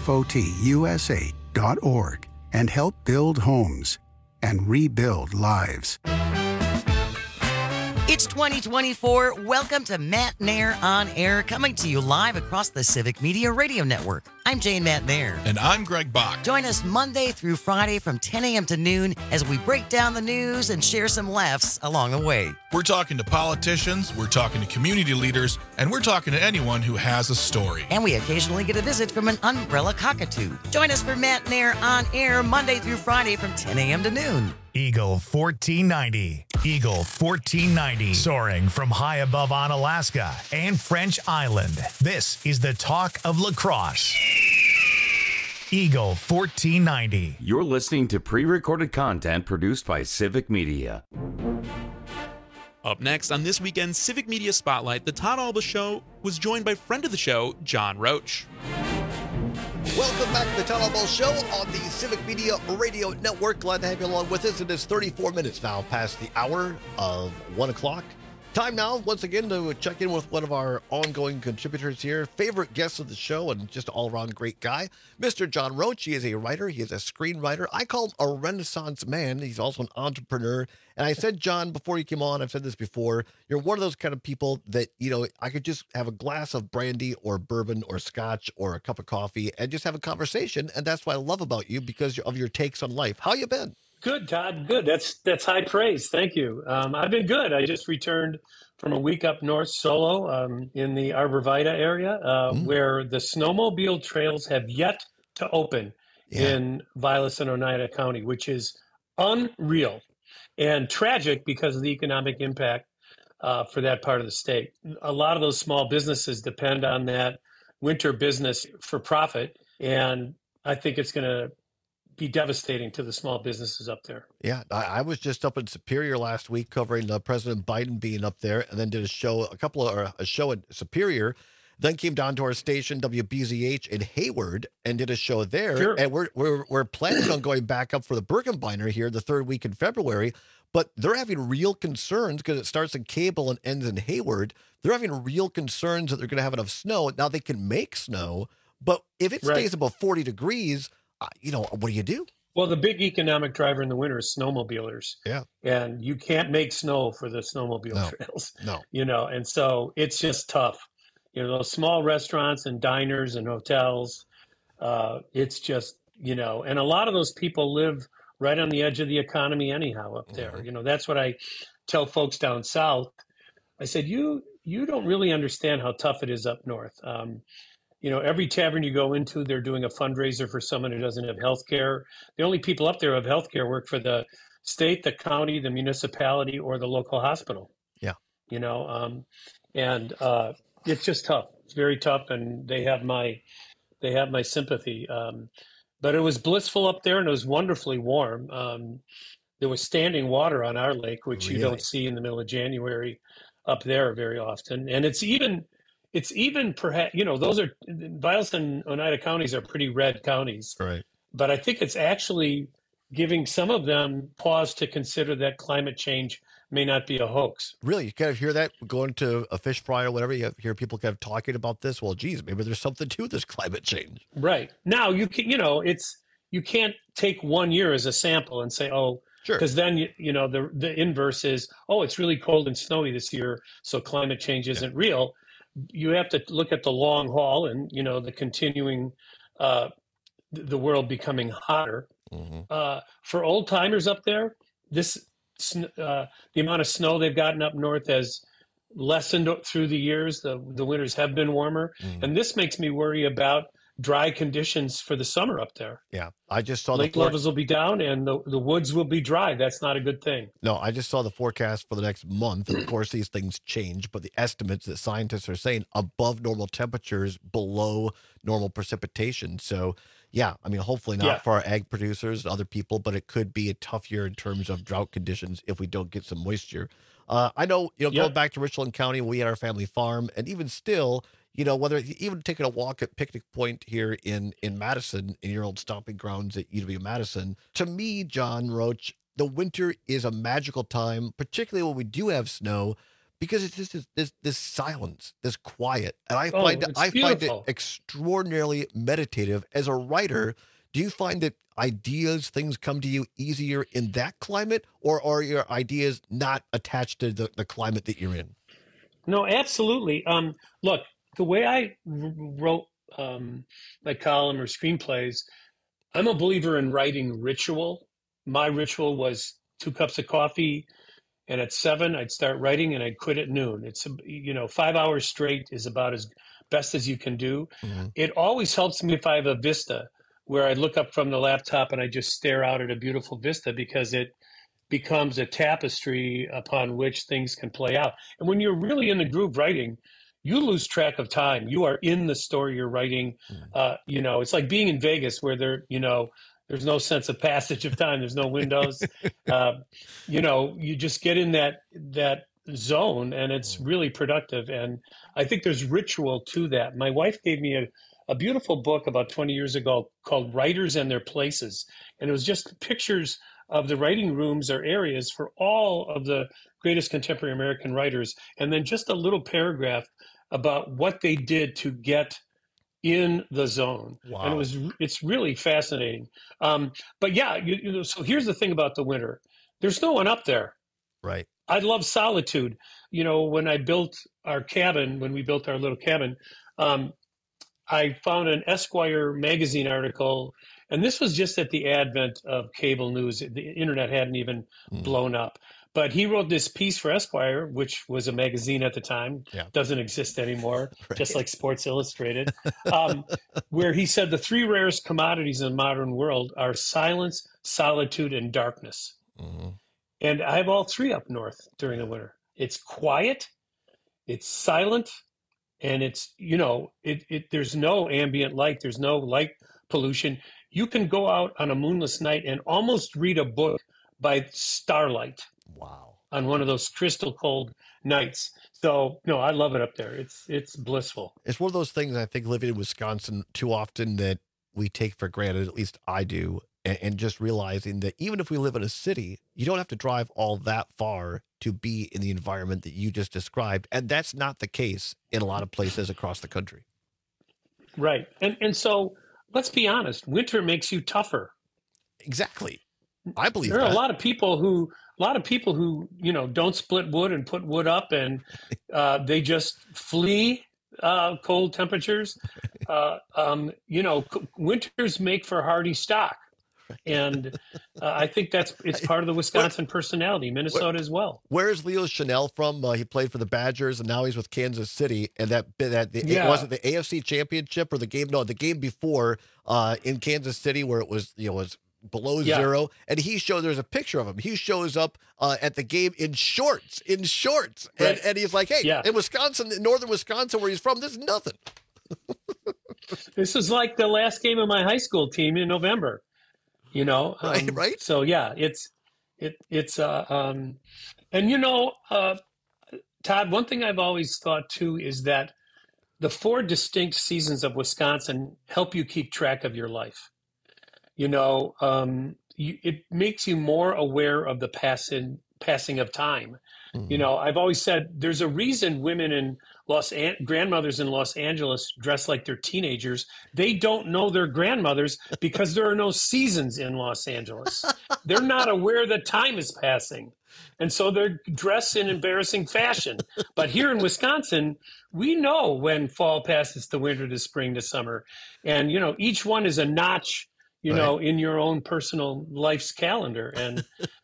hfotusa.org and help build homes and rebuild lives. It's 2024. Welcome to Matt Nair On Air, coming to you live across the Civic Media Radio Network. I'm Jane Matt Nair. And I'm Greg Bach. Join us Monday through Friday from 10 a.m. to noon as we break down the news and share some laughs along the way. We're talking to politicians, we're talking to community leaders, and we're talking to anyone who has a story. And we occasionally get a visit from an umbrella cockatoo. Join us for Matt Nair On Air Monday through Friday from 10 a.m. to noon. Eagle 1490. Eagle 1490. Soaring from high above on Alaska and French Island. This is the talk of La Crosse. Eagle 1490. You're listening to pre-recorded content produced by Civic Media. Up next on this weekend's Civic Media Spotlight, the Todd Alba Show was joined by friend of the show, John Roach. Welcome back to the Town Hall Ball Show on the Civic Media Radio Network. Glad to have you along with us. It is 34 minutes now past the hour of 1 o'clock. Time now, once again, to check in with one of our ongoing contributors here, favorite guest of the show, and just all-around great guy, Mr. John Roach. He is a writer. He is a screenwriter. I call him a Renaissance man. He's also an entrepreneur. And I said, John, before you came on, I've said this before, you're one of those kind of people that, you know, I could just have a glass of brandy or bourbon or scotch or a cup of coffee and just have a conversation. And that's what I love about you, because of your takes on life. How you been? Good, Todd. Good. That's high praise. Thank you. I've been good. I just returned from a week up north solo in the Arbor Vitae area, where the snowmobile trails have yet to open in Vilas and Oneida County, which is unreal and tragic because of the economic impact for that part of the state. A lot of those small businesses depend on that winter business for profit, and I think it's going to be devastating to the small businesses up there. Yeah, I was just up in Superior last week covering President Biden being up there, and then did a show in Superior, then came down to our station WBZH in Hayward and did a show there. Sure. And we're planning on going back up for the Birkenbeiner here the third week in February, but they're having real concerns because it starts in Cable and ends in Hayward. They're having real concerns that they're going to have enough snow. Now they can make snow, but if it stays above 40 degrees, what do you do? Well, the big economic driver in the winter is snowmobilers. Yeah. And you can't make snow for the snowmobile trails. No. And so it's just tough. Those small restaurants and diners and hotels, it's just, and a lot of those people live right on the edge of the economy anyhow up there. Mm-hmm. That's what I tell folks down south. I said, you don't really understand how tough it is up north. Every tavern you go into, they're doing a fundraiser for someone who doesn't have health care. The only people up there who have health care work for the state, the county, the municipality, or the local hospital. Yeah. And it's just tough. It's very tough, and they have my sympathy. But it was blissful up there, and it was wonderfully warm. There was standing water on our lake, which you don't see in the middle of January up there very often. And it's even perhaps, those are, Vilas and Oneida counties are pretty red counties. Right. But I think it's actually giving some of them pause to consider that climate change may not be a hoax. Really? You kind of hear that going to a fish fry or whatever, you hear people kind of talking about this. Well, geez, maybe there's something to this climate change. Right. Now you can, you can't take 1 year as a sample and say, oh, sure. Because then, the inverse is, oh, it's really cold and snowy this year, so climate change isn't real. You have to look at the long haul and, the continuing, the world becoming hotter. Mm-hmm. For old timers up there, the amount of snow they've gotten up north has lessened through the years. The winters have been warmer. Mm-hmm. And this makes me worry about dry conditions for the summer up there. Yeah. I just saw lake levels will be down and the woods will be dry. That's not a good thing. No, I just saw the forecast for the next month. And of course, these things change, but the estimates that scientists are saying above normal temperatures, below normal precipitation. So, yeah, I mean, hopefully not for our ag producers and other people, but it could be a tough year in terms of drought conditions if we don't get some moisture. I know, going back to Richland County, we had our family farm, and even still, whether even taking a walk at Picnic Point here in Madison, in your old stomping grounds at UW-Madison, to me, John Roach, the winter is a magical time, particularly when we do have snow, because it's just this silence, this quiet. And I find it extraordinarily meditative. As a writer, do you find that ideas, things come to you easier in that climate, or are your ideas not attached to the climate that you're in? No, absolutely. Look, the way I wrote my column or screenplays, I'm a believer in writing ritual. My ritual was 2 cups of coffee, and at 7 I'd start writing, and I'd quit at noon. It's 5 hours straight is about as best as you can do. Mm-hmm. It always helps me if I have a vista where I look up from the laptop and I just stare out at a beautiful vista, because it becomes a tapestry upon which things can play out. And when you're really in the groove writing, you lose track of time. You are in the story you're writing. It's like being in Vegas where there's no sense of passage of time. There's no windows. You just get in that zone, and it's really productive. And I think there's ritual to that. My wife gave me a beautiful book about 20 years ago called Writers and Their Places. And it was just pictures of the writing rooms or areas for all of the greatest contemporary American writers. And then just a little paragraph about what they did to get in the zone. Wow. And it's really fascinating. But yeah, so here's the thing about the winter. There's no one up there. Right. I love solitude. When I built our cabin, when we built our little cabin, I found an Esquire magazine article, and this was just at the advent of cable news. The internet hadn't even blown up. But he wrote this piece for Esquire, which was a magazine at the time, doesn't exist anymore, just like Sports Illustrated, where he said the 3 rarest commodities in the modern world are silence, solitude, and darkness. Mm-hmm. And I have all 3 up north during the winter. It's quiet, it's silent, and it's, there's no ambient light. There's no light pollution. You can go out on a moonless night and almost read a book by starlight. Wow. On one of those crystal cold nights. So, no, I love it up there. It's blissful. It's one of those things, I think, living in Wisconsin too often that we take for granted, at least I do, and just realizing that even if we live in a city, you don't have to drive all that far to be in the environment that you just described. And that's not the case in a lot of places across the country. Right. And so let's be honest, winter makes you tougher. Exactly. I believe there are that. a lot of people who don't split wood and put wood up, and they just flee cold temperatures. Winters make for hardy stock. And I think it's part of the Wisconsin personality, Minnesota as well. Where's Leo Chanel from? He played for the Badgers, and now he's with Kansas City. And was it the AFC Championship or the game? No, the game before in Kansas City where it was was below zero. And there's a picture of him. He shows up at the game in shorts. Right. And he's like, hey, in Wisconsin, northern Wisconsin, where he's from, there's nothing. This is like the last game of my high school team in November. Right. So yeah, Todd, one thing I've always thought too is that the 4 distinct seasons of Wisconsin help you keep track of your life. It makes you more aware of the passing of time. Mm-hmm. I've always said there's a reason women in grandmothers in Los Angeles dress like they're teenagers. They don't know their grandmothers because there are no seasons in Los Angeles. They're not aware that time is passing. And so they're dressed in embarrassing fashion. But here in Wisconsin, we know when fall passes to winter to spring to summer. And, each one is a notch, in your own personal life's calendar. And,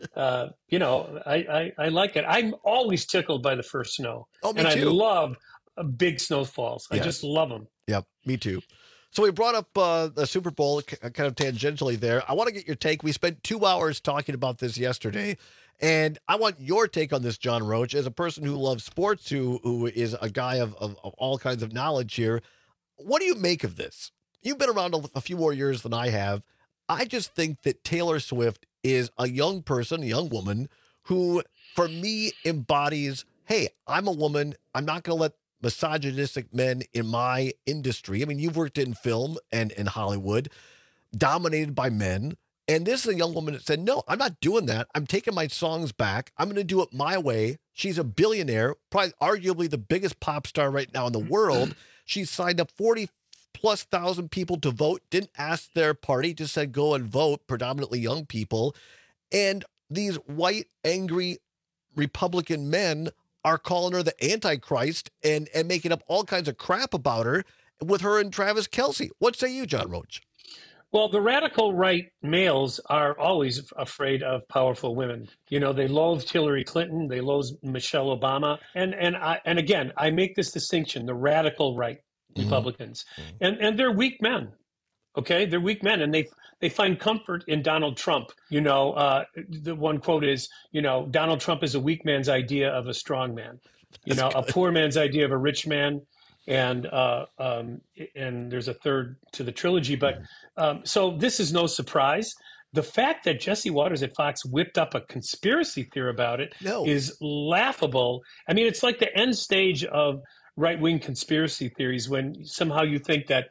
I like it. I'm always tickled by the first snow. Oh, me and too. I love big snowfalls. I just love them. Yep, me too. So we brought up the Super Bowl kind of tangentially there. I want to get your take. We spent 2 hours talking about this yesterday, and I want your take on this, John Roach, as a person who loves sports, who is a guy of all kinds of knowledge here. What do you make of this? You've been around a few more years than I have. I just think that Taylor Swift is a young person, a young woman, who, for me, embodies, hey, I'm a woman. I'm not going to let misogynistic men in my industry. I mean, you've worked in film and in Hollywood, dominated by men. And this is a young woman that said, no, I'm not doing that. I'm taking my songs back. I'm going to do it my way. She's a billionaire, probably arguably the biggest pop star right now in the world. She signed up 40,000+ people to vote, didn't ask their party, just said go and vote, predominantly young people. And these white, angry Republican men are calling her the Antichrist and making up all kinds of crap about her with her and Travis Kelce. What say you, John Roach? Well, the radical right males are always afraid of powerful women. They loathed Hillary Clinton. They loathed Michelle Obama. And again, I make this distinction, the radical right Republicans. Mm-hmm. And they're weak men. Okay? They're weak men. And they find comfort in Donald Trump. The one quote is, Donald Trump is a weak man's idea of a strong man. A poor man's idea of a rich man. And there's a third to the trilogy. But so this is no surprise. The fact that Jesse Waters at Fox whipped up a conspiracy theory about it is laughable. I mean, it's like the end stage of right-wing conspiracy theories when somehow you think that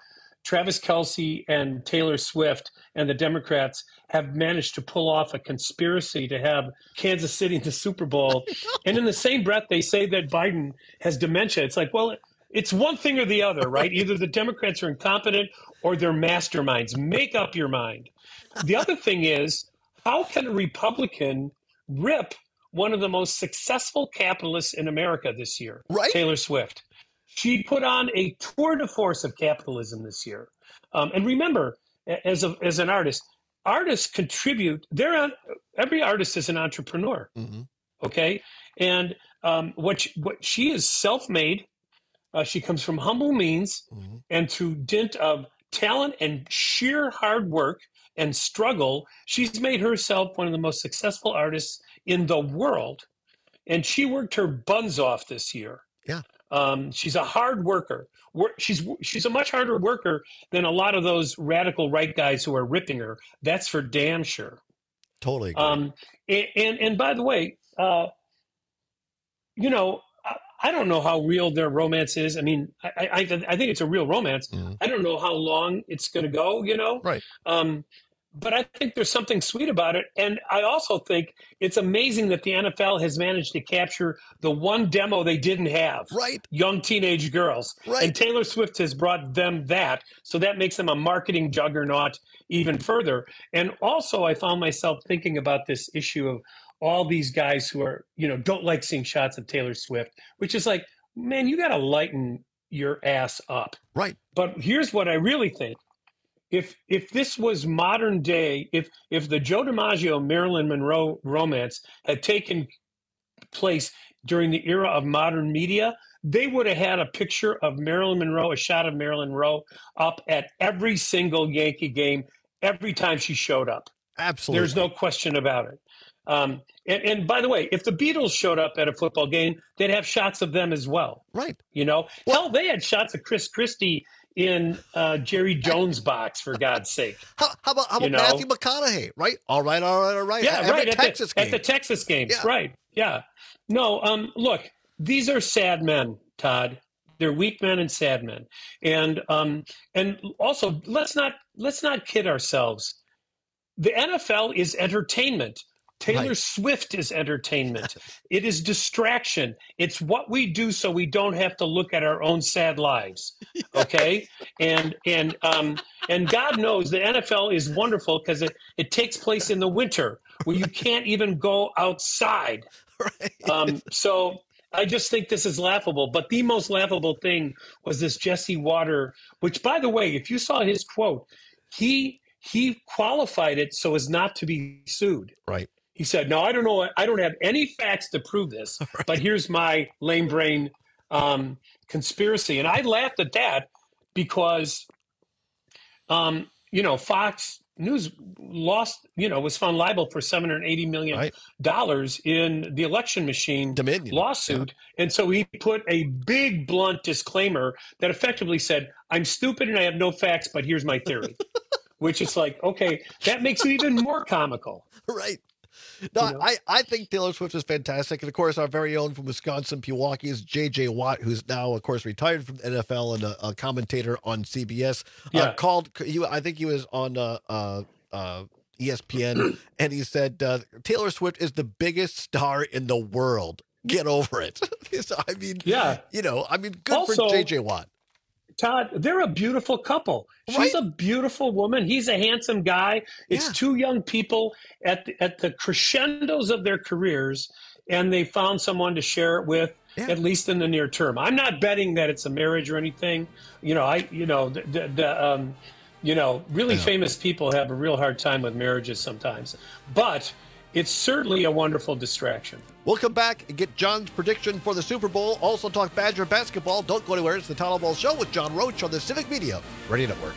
Travis Kelce and Taylor Swift and the Democrats have managed to pull off a conspiracy to have Kansas City in the Super Bowl. And in the same breath, they say that Biden has dementia. It's like, well, it's one thing or the other, right? Either the Democrats are incompetent or they're masterminds. Make up your mind. The other thing is, how can a Republican rip one of the most successful capitalists in America this year, right? Taylor Swift? She put on a tour de force of capitalism this year. And remember, as an artist, artists contribute. Every artist is an entrepreneur, okay? And what she is self-made. She comes from humble means, and through dint of talent and sheer hard work and struggle, she's made herself one of the most successful artists in the world. And she worked her buns off this year. Yeah. She's a hard worker. She's a much harder worker than a lot of those radical right guys who are ripping her. That's for damn sure. Totally agree. And by the way, you know, I don't know how real their romance is. I mean, I think it's a real romance. I don't know how long it's going to go, you know? Right. But I think there's something sweet about it. And I also think it's amazing that the NFL has managed to capture the one demo they didn't have. Right. Young teenage girls. Right. And Taylor Swift has brought them that. So that makes them a marketing juggernaut even further. And also I found myself thinking about this issue of all these guys who are, you know, don't like seeing shots of Taylor Swift, which is like, man, you got to lighten your ass up. Right. But here's what I really think. If this was modern day, if the Joe DiMaggio Marilyn Monroe romance had taken place during the era of modern media, they would have had a picture of Marilyn Monroe, a shot of Marilyn Monroe up at every single Yankee game, every time she showed up. Absolutely. There's no question about it. And by the way, if the Beatles showed up at a football game, they'd have shots of them as well. Right. You know, hell, they had shots of Chris Christie in Jerry Jones' box, for God's sake. How about Matthew McConaughey? Right. All right. Yeah, right. At the Texas games. Yeah. Right. Yeah. No. Look, these are sad men, Todd. They're weak men and sad men. And also, let's not kid ourselves. The NFL is entertainment. Taylor Swift is entertainment. It is distraction. It's what we do so we don't have to look at our own sad lives. Okay? And God knows the NFL is wonderful because it takes place in the winter where you can't even go outside. Right. So I just think this is laughable. But the most laughable thing was this Jesse Water, which, by the way, if you saw his quote, he qualified it so as not to be sued. Right. He said, no, I don't know. I don't have any facts to prove this, but here's my lame brain conspiracy. And I laughed at that because, you know, Fox News was found liable for $780 million in the election machine Dominion lawsuit. Yeah. And so he put a big, blunt disclaimer that effectively said, I'm stupid and I have no facts, but here's my theory, which is like, okay, that makes it even more comical. Right. No, you know? I think Taylor Swift is fantastic. And, of course, our very own from Wisconsin, Pewaukee, is J.J. Watt, who's now, of course, retired from the NFL and a commentator on CBS. I think he was on ESPN, and he said, Taylor Swift is the biggest star in the world. Get over it. So, I mean, good also, for J.J. Watt. Todd, they're a beautiful couple. She's a beautiful woman. He's a handsome guy. It's two young people at the crescendos of their careers, and they found someone to share it with, at least in the near term. I'm not betting that it's a marriage or anything. Really famous people have a real hard time with marriages sometimes. But it's certainly a wonderful distraction. We'll come back and get John's prediction for the Super Bowl. Also talk Badger basketball. Don't go anywhere. It's the Todd Ball Show with John Roach on the Civic Media Radio Network.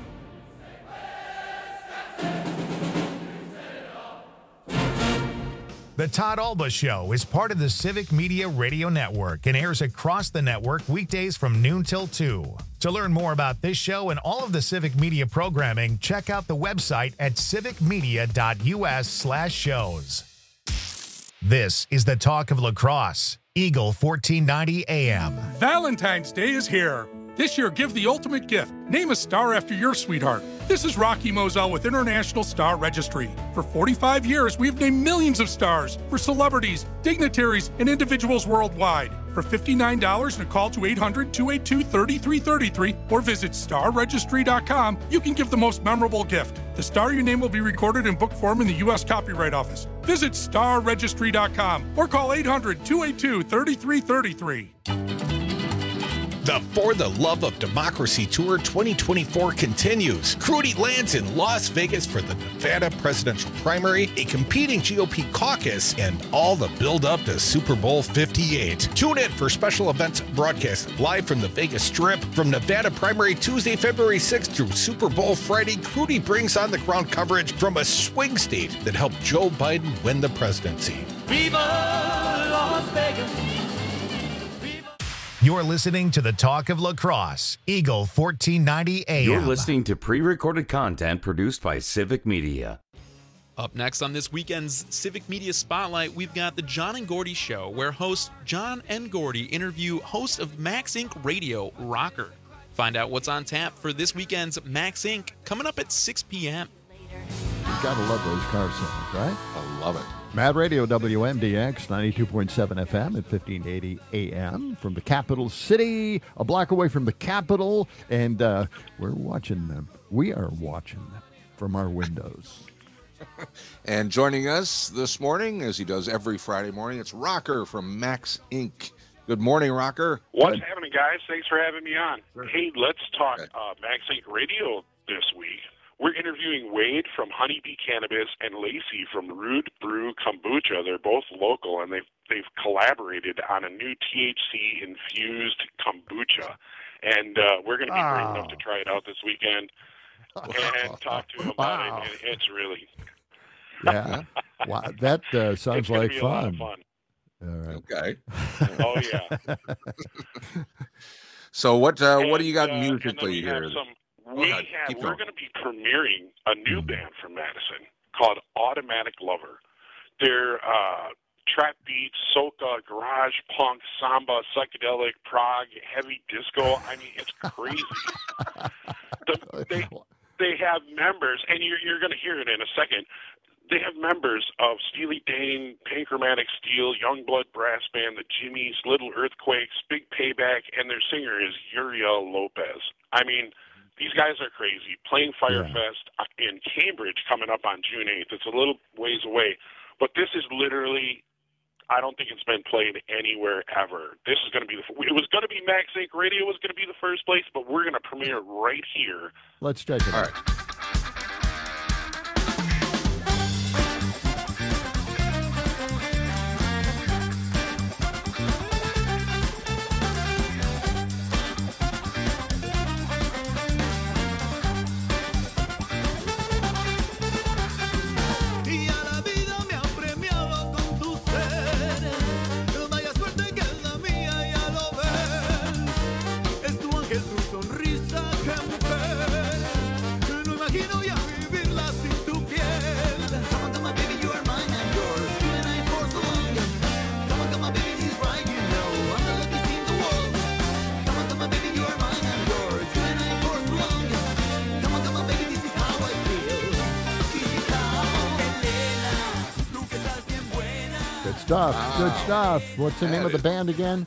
The Todd Alba Show is part of the Civic Media Radio Network and airs across the network weekdays from noon till 2. To learn more about this show and all of the Civic Media programming, check out the website at civicmedia.us/shows. This is the talk of lacrosse. Eagle 1490 AM. Valentine's Day is here. This year, give the ultimate gift. Name a star after your sweetheart. This is Rocky Moselle with International Star Registry. For 45 years, we've named millions of stars for celebrities, dignitaries, and individuals worldwide. For $59 and a call to 800-282-3333 or visit starregistry.com, you can give the most memorable gift. The star your name will be recorded in book form in the U.S. Copyright Office. Visit starregistry.com or call 800-282-3333. The For the Love of Democracy Tour 2024 continues. Crudy lands in Las Vegas for the Nevada presidential primary, a competing GOP caucus, and all the build-up to Super Bowl 58. Tune in for special events broadcast live from the Vegas Strip. From Nevada primary Tuesday, February 6th through Super Bowl Friday, Crudy brings on-the-ground coverage from a swing state that helped Joe Biden win the presidency. Viva Las Vegas! You're listening to the Talk of Lacrosse, Eagle 1490 AM. You're listening to pre-recorded content produced by Civic Media. Up next on this weekend's Civic Media Spotlight, we've got the John and Gordy Show, where host John and Gordy interview host of Max Inc. Radio, Rocker. Find out what's on tap for this weekend's Max Inc. coming up at 6 p.m. You gotta love those car sounds, right? I love it. Mad Radio WMDX 92.7 FM at 1580 AM from the capital city, a block away from the Capitol, and we're watching them. We are watching them from our windows. And joining us this morning, as he does every Friday morning, it's Rocker from Max Inc. Good morning, Rocker. What's happening, guys? Thanks for having me on. Hey, let's talk Max Inc. Radio this week. We're interviewing Wade from Honeybee Cannabis and Lacey from Rude Brew Kombucha. They're both local, and they've collaborated on a new THC-infused kombucha. And we're going to be great enough to try it out this weekend and talk to them about it. And it's really... Yeah. Wow, that sounds like fun. A lot of fun. All right. Okay. Oh, yeah. So what do you got musically here? We're going to be premiering a new band from Madison called Automatic Lover. They're trap beat, soca, garage, punk, samba, psychedelic, prog, heavy disco. I mean, it's crazy. They have members, and you're going to hear it in a second. They have members of Steely Dan, Panchromatic Steel, Youngblood Brass Band, the Jimmies, Little Earthquakes, Big Payback, and their singer is Uriel Lopez. I mean, these guys are crazy. Playing Firefest in Cambridge coming up on June 8th. It's a little ways away. But this is literally, I don't think it's been played anywhere ever. This is going to be, it was going to be Max Inc. Radio was going to be the first place, but we're going to premiere right here. Let's check it out. All right. Good stuff. What's the name of the band again?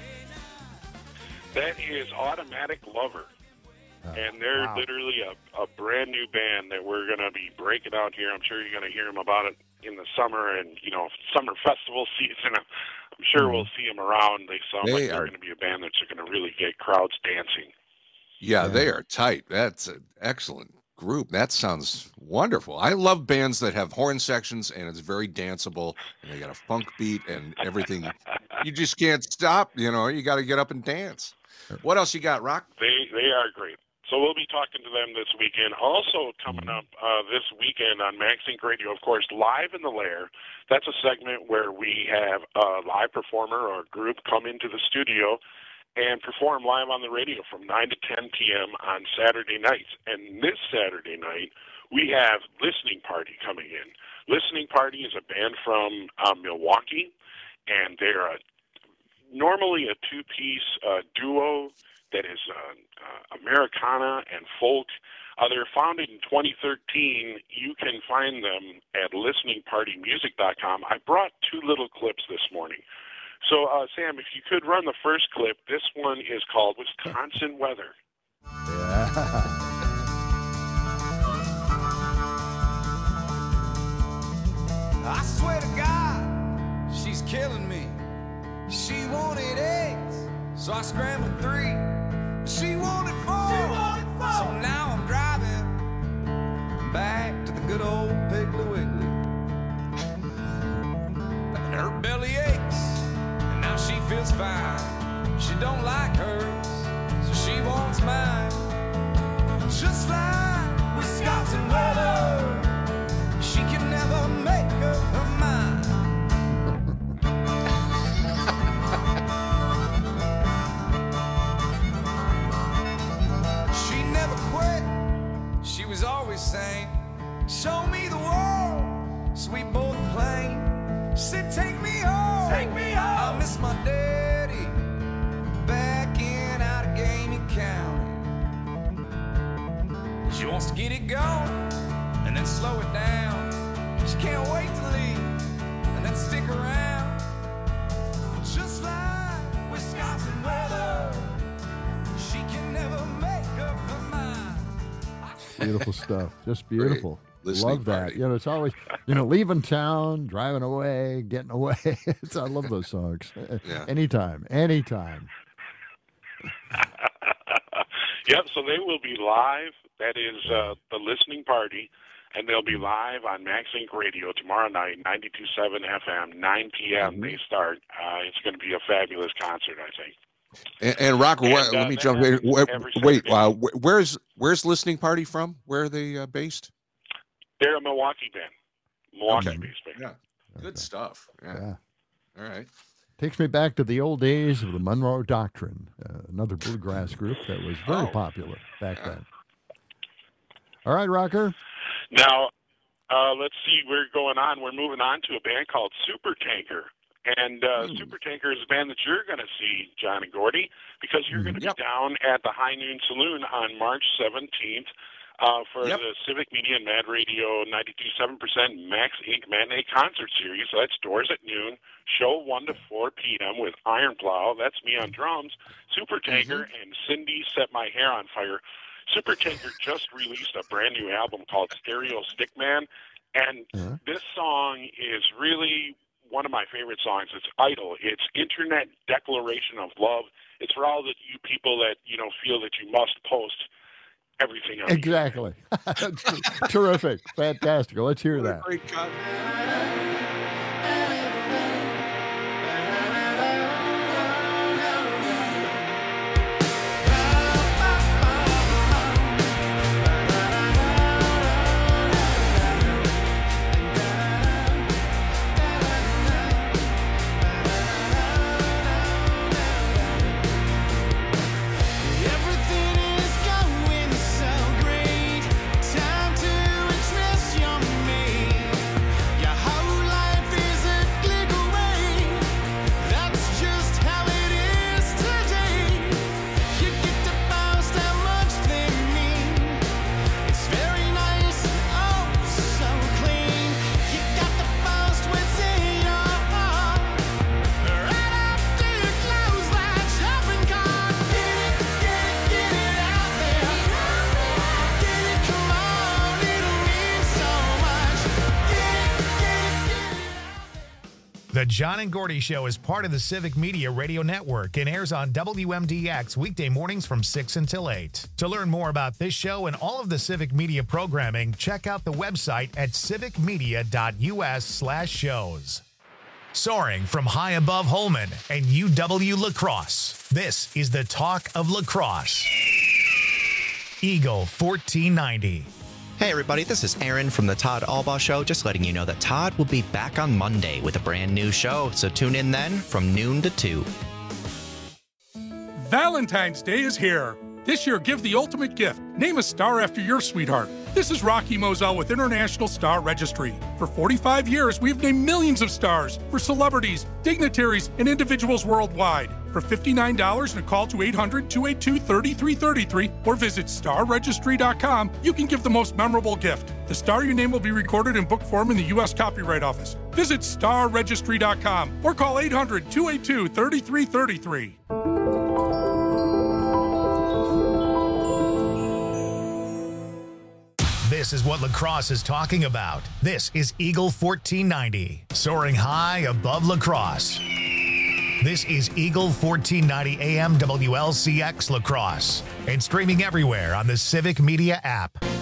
That is Automatic Lover. And they're literally a brand new band that we're going to be breaking out here. I'm sure you're going to hear them about it in the summer and, summer festival season. I'm sure we'll see them around. They sound like they're going to be a band that's going to really get crowds dancing. Yeah, they are tight. That's an excellent group. That sounds wonderful. I love bands that have horn sections and it's very danceable and they got a funk beat and everything. You just can't stop, you got to get up and dance. What else you got, Rock? They are great. So we'll be talking to them this weekend. Also coming up this weekend on Max Inc. Radio, of course, Live in the Lair. That's a segment where we have a live performer or a group come into the studio and perform live on the radio from 9 to 10 p.m. on Saturday nights. And this Saturday night, we have Listening Party coming in. Listening Party is a band from Milwaukee, and they're normally a two-piece duo. that is Americana and folk. They're founded in 2013. You can find them at listeningpartymusic.com. I brought two little clips this morning. So, Sam, if you could run the first clip, this one is called Wisconsin Weather. Yeah. I swear to God, she's killing me. She wanted eggs, so I scrambled 3. She wanted 4. So now I'm driving back to the good old Piggly Wiggly. And her belly aches, and now she feels fine. She don't like hers, so she wants mine. Just like Wisconsin weather, she can never make up her mind. She never quit. She was always saying, show me the world, sweet boy plain. She said, take me home. Take me home. I miss my daddy back in Allegheny County. She wants to get it going and then slow it down. She can't wait to leave and then stick around. Just like Wisconsin weather, she can never make up her mind. Beautiful stuff. Just beautiful. Love that. Party. You know, it's always, leaving town, driving away, getting away. I love those songs. Yeah. Anytime. Yep, so they will be live. That is the listening party, and they'll be live on Max Inc. Radio tomorrow night, 92.7 FM, 9 p.m. They start. It's going to be a fabulous concert, I think. And Rocker, let me jump in. Wait, where's Listening Party from? Where are they based? They're a Milwaukee band. Milwaukee-based band. Yeah, good stuff. Yeah. All right. Takes me back to the old days of the Monroe Doctrine, another bluegrass group that was very popular back then. All right, Rocker. Now, let's see. We're moving on to a band called Supertanker. And Supertanker is a band that you're going to see, John and Gordy, because you're going to be down at the High Noon Saloon on March 17th for the Civic Media and Mad Radio 92.7% Max Inc. Matinee Concert Series. So that's doors at noon, show 1 to 4 p.m. with Iron Plow. That's me on drums. Supertanker and Cindy Set My Hair on Fire. Supertanker just released a brand new album called Stereo Stickman, and this song is really one of my favorite songs. It's Idol. It's internet declaration of love. It's for all that you people that feel that you must post everything on Exactly. Terrific. Fantastic. Let's hear that. Great cut. The John and Gordy Show is part of the Civic Media Radio Network and airs on WMDX weekday mornings from 6 until 8. To learn more about this show and all of the Civic Media programming, check out the website at civicmedia.us/shows. Soaring from high above Holman and UW La Crosse, this is the Talk of La Crosse. Eagle 1490. Hey everybody, this is Aaron from the Todd Albaugh Show, just letting you know that Todd will be back on Monday with a brand new show, so tune in then from noon to 2. Valentine's Day is here. This year, give the ultimate gift. Name a star after your sweetheart. This is Rocky Moselle with International Star Registry. For 45 years, we've named millions of stars for celebrities, dignitaries, and individuals worldwide. For $59 and a call to 800-282-3333 or visit starregistry.com, you can give the most memorable gift. The star your name will be recorded in book form in the U.S. Copyright Office. Visit starregistry.com or call 800-282-3333. This is what lacrosse is talking about. This is Eagle 1490, soaring high above lacrosse. This is Eagle 1490 AM WLCX Lacrosse and streaming everywhere on the Civic Media app.